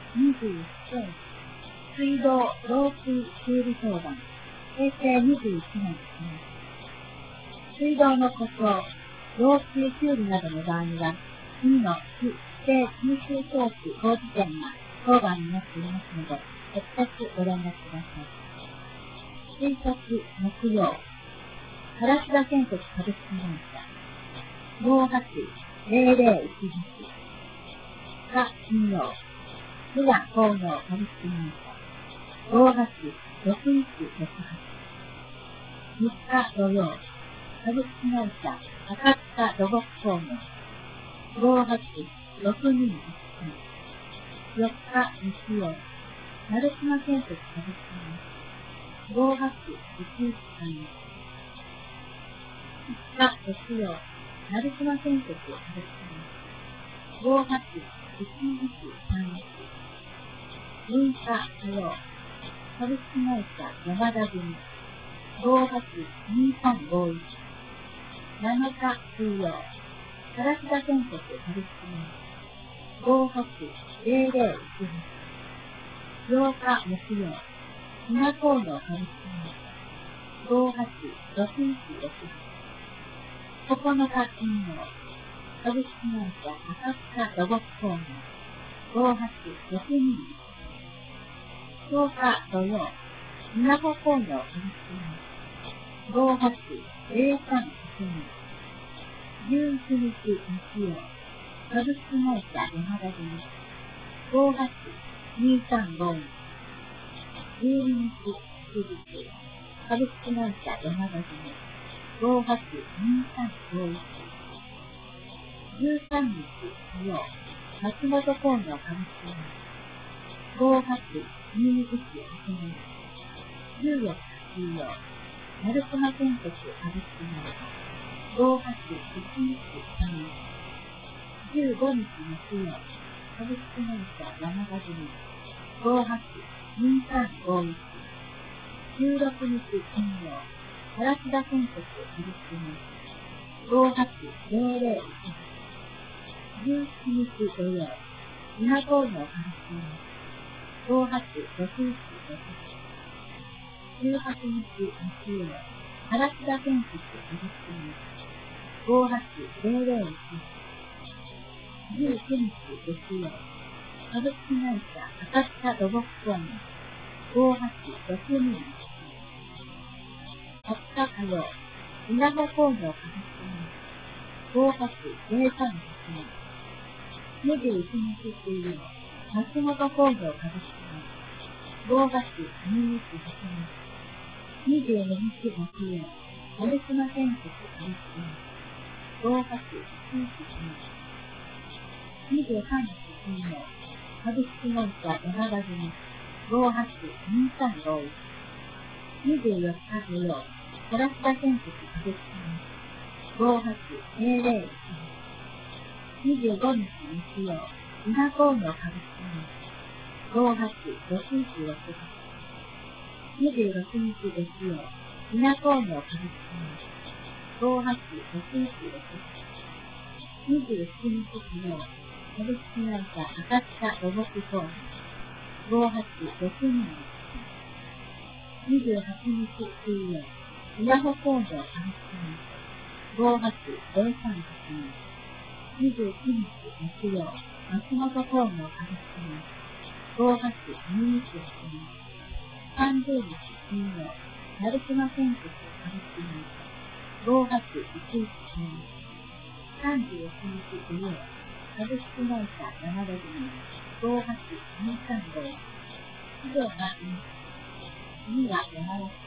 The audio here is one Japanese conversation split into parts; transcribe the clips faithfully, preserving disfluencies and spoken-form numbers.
にじゅういちせいき、水道漏水修理相談、へいせいにじゅういちねんですね。水道の故障、漏水修理などの場合には、次の市指定緊急装置工事店が当番になっていますので、直接ご連絡ください。ついたち木曜、烏田建設株式会社ごはちぜろぜろいちはちか金曜、無我工業株式会社ごはちろくいちろくはち、みっか土曜、株式会社赤塚土木工業ごはちろくにいちさん、よっか日曜、鳴島建設株式会社ごはちいちいちさん、いつか月曜、鳴島建設株式会社ごはちいちいちさんいち、むいか火曜、株式会社山田組ごはちにさんごいち、なのか水曜、烏田建設株式会社ごはちぜろぜろいちはち、ようか木曜、船工業株式会社ごはちろくいちろくはち、ここのか金曜、株式会社赤塚土木工業ごはちろくにいち、とおか土曜、稲穂工業株式会社ごはちぜろさんいちに、じゅういちにち日曜、株式会社山田組ごはちにさんごいち、じゅうににち祝日、株式会社山田組ごはちにさんごいち、じゅうさんにち火曜、松本工業株式会社ごはちにいちはちに、じゅうよっか水曜、鳴島建設株式会社ごはちいちいちさんいち、じゅうごにち木曜、株式会社山田組ごはちにさんごいち、じゅうろくにち金曜、烏田建設株式会社ごはちぜろぜろいちはち、じゅうしちにち土曜、稲工業株式会社ごはちろくいちろくはち、じゅうはちにち日曜、烏田建設株式会社ごはちぜろぜろいちはち、じゅうくにち月曜、株式会社赤塚土木工業ごはちろくにいちさん、はつか火曜、稲穂工業株式会社ごはちぜろさんはちに、にじゅういちにち水曜、松本工業株式会社ごはちにいちはちに、にじゅうににち木曜、鳴島建設株式会社ごはちいちいちさん、にじゅうさんにち金曜、株式会社山田組ごはちにさんごいち、にじゅうよっか土曜、烏田建設株式会社ごはちぜろぜろいちはち、にじゅうごにち日曜、稲工業株式会社ごはちろくいちろくはち、にじゅうろくにち月曜、稲工業株式会社ごはちろくいちろくはち、にじゅうしちにち火曜、株式会社赤塚土木工業ごはちろくにいち、にじゅうはちにち水曜、稲穂工業株式会社ごはちぜろさんはちに、にじゅうくにち木曜、松本工業株式会社ごはちにいちはちに、さんじゅうにち金曜、鳴島建設株式会社ごはちいちいちさん、さんじゅういちにち土曜、株式会社山田組ごはちにさんごいち、以上が次は山田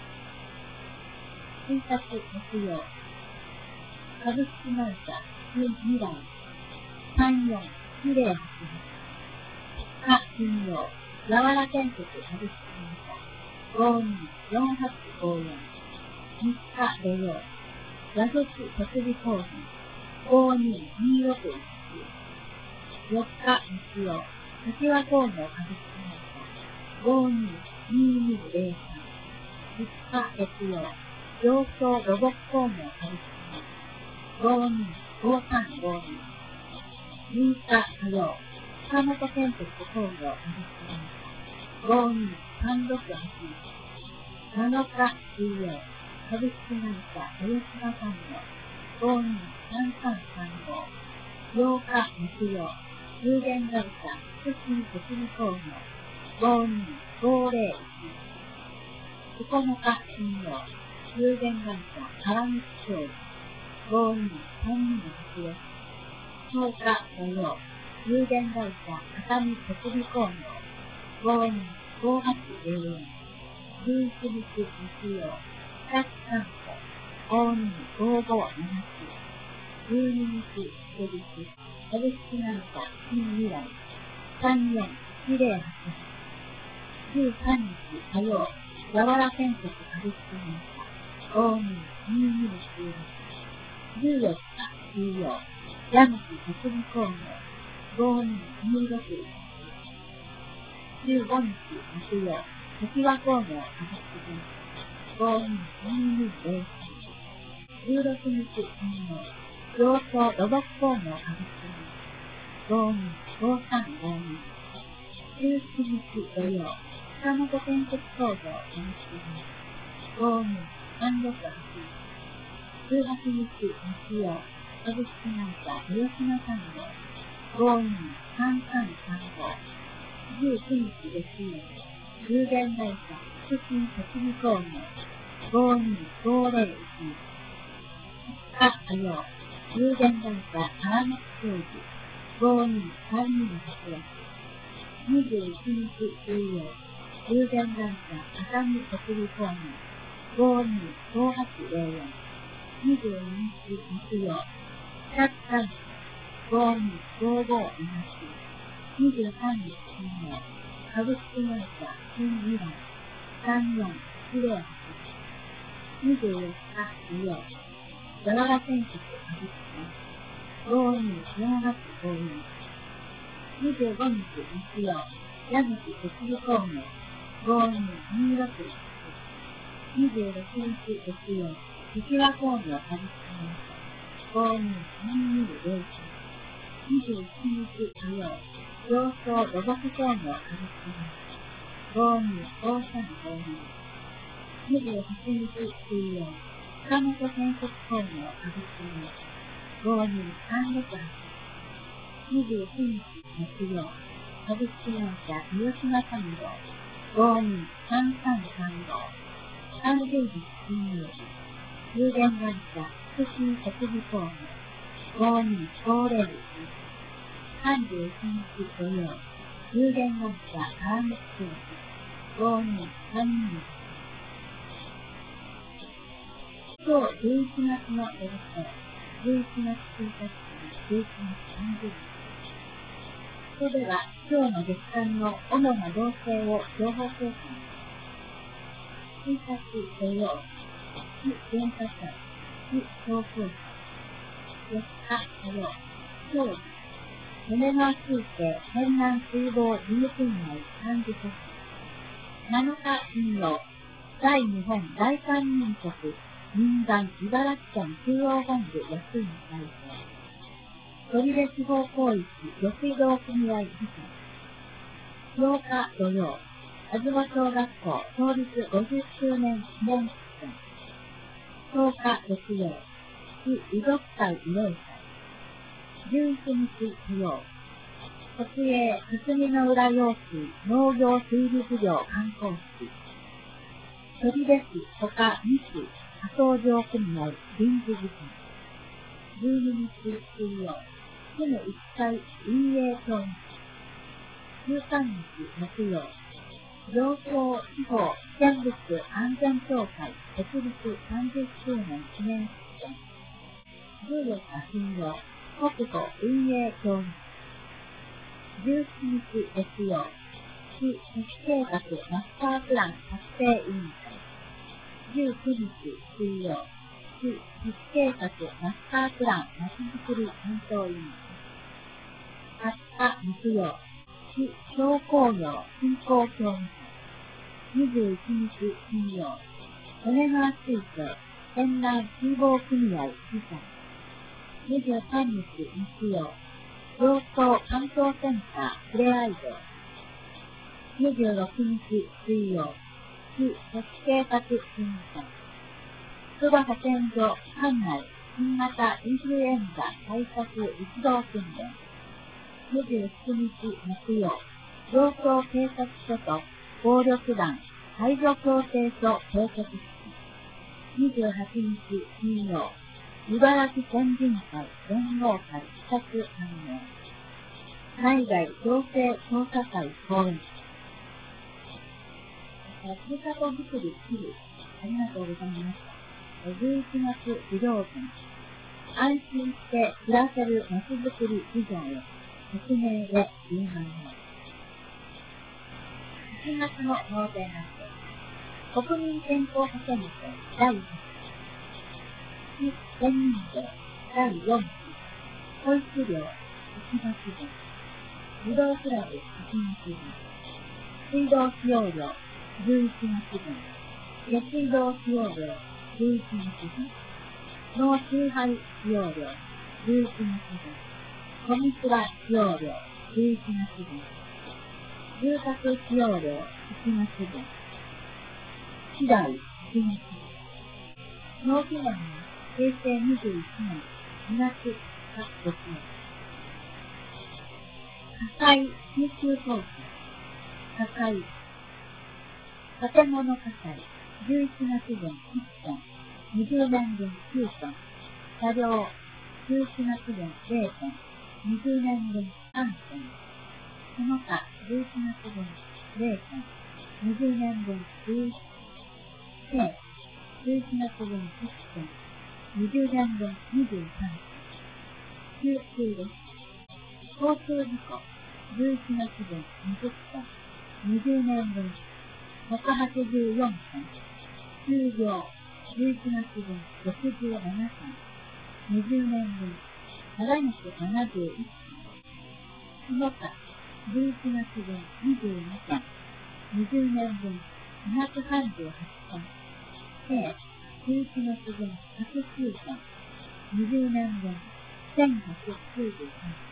ついたち木曜、株式会社未来さんよんにぜろはちはち、か金曜、柔ら建設株式会社ごによんはちごよん、みっか土曜、矢口設備工事ごににろくいち、よっか日曜、柏工業株式会社ごにににぜろさん、みっか月曜、上京土木工業株式会社ごにごさんごに、みっか火曜、 岡本建設工業株式会社ごにさんろくはちなのか水曜株式会社豊島産業ごにさんさんさんごようか木曜有限会社福島設備工業ごにごぜろいちここのか金曜有限会社川口商事ごにさんにはちろくとおか土曜有限会社高見設備工業ごにごはちぜろよんじゅういちにち日曜日立関庫ごにごごななきじゅうににち祝日株式会社新未来さんよんいちぜろはちじゅうさんにち火曜やわら建設株式会社ごにににろくろくじゅうよっか水曜矢口設備工業ごににろくいちじゅうごにち木曜常盤工業株式会社ごにににぜろさんじゅうろくにち金曜洋装土木工業株式会社ごにごさんごにじゅうしちにち土曜塚本建設工業株式会社ごにさんろくはちじゅうはちにち日曜株式会社豊島産業ごにさんさんさんごじゅうくにち月曜有限会社福島設備工業ごにごぜろいちふつか火曜有限会社川口商事ごにさんにはちろくにじゅういちにち水曜有限会社高見設備工業ごにごはちぜろよんにじゅうににち木曜北関ごにごごななきにじゅうさんにち金曜株式会社新未来さんよんいちぜろはちにじゅうよっか土曜やわら建設株式会社ごによんはちごよんにじゅうごにち日曜矢口設備工業ごににろくいちにじゅうろくにち月曜常盤工業株式会社ごにさんにぜろいちにじゅうしちにち火曜洋装土木工業株式会社ごにごさんごににじゅうはちにち水曜塚本建設工業株式会社ごにさんろくはちにじゅうくにち木曜株式会社豊島産業ごにさんさんさんごさんじゅうにち金曜日有限会社福島設備工業ごにごぜろいちさんじゅういちにち土曜有限会社川口商事ごにさんにはち今日じゅういちがつの予定じゅういちがつついたちからじゅういちがつさんじゅうにちそれでは今日の月間の主な動静を情報交換ついたち土曜日電化祭日東京祭よっか火曜今日利根川水系県南水防事務組合幹事組なのか金曜在日本大韓民国民団茨城県中央本部役員代表取手地方広域緑肥道組合議会ようか土曜あずま小学校創立ごじゅっしゅうねん記念式典とおか月曜市遺族会慰霊祭じゅういちにち火曜国営霞の浦用水農業水利事業観光式取手市他西加藤場組合臨時議会じゅうににち水曜市の一回運営協議じゅうさんにち木曜上皇地方危険物安全協会設立さんじゅっしゅうねん記念式典じゅうよっか金曜国土運営協議じゅうしちにち月曜市都市計画マスタープラン作成委員会じゅうくにち水曜市都市計画マスタープランまちづくり検討委員会はつか木曜市商工業振興協議会にじゅういちにち金曜利根川水系県南水防組合議会にじゅうさんにち日曜上東観光センタープレアイドにじゅうろくにち水曜、市都市計画審査。筑波保健所管内新型インフルエンザ対策一同訓練。にじゅうしちにち木曜、上東警察署と暴力団排除協定書締結式。にじゅうはちにち金曜、茨城県人会連合会視察判明。内外行政調査会講演。ふるさとづくり基地、ありがとうございました。じゅういちがつ児童展、安心して暮らせるまちづくりビジョンへ、説明でじゅうまんえん。いちがつの納税発生、国民健康保険証だいはちき、市県民税だいよんき、保育料いちがつぶん、児童クラブいちがつぶん、水道使用料じゅういちがつぶん、下水道使用料じゅういちがつぶん、農水配使用料じゅういちがつぶん、コミスラ使用料じゅういちがつぶん、住宅使用料いちがつぶん、市代いちがつぶん、納期年はへいせいにじゅういちねんにがつかろくがつ。火災緊急投資、火災、建物火災じゅういちがつぶんいっトン、にじゅうねんぶんきゅうトン、車両じゅういちがつぶんれいトン、にじゅうねんぶんさんトン、その他じゅういちがつぶんれいトン、にじゅうねんぶんじゅういち、計じゅういちがつぶんいっトン、にじゅうねんぶんにじゅうさんトン、救急です。交通事故じゅういちがつぶんにじゅっトン、にじゅうねんぶんひゃくはちじゅうよんトン、休業じゅういちがつぶんろくじゅうななトン、にじゅうねんぶんななひゃくななじゅういちトン、その他じゅういちがつぶんにじゅうにてん、にじゅうねんぶんにひゃくさんじゅうはちトン、計じゅういちがつぶんひゃくきゅうトン、にじゅうねんぶんせんひゃくきゅうじゅうさんトン。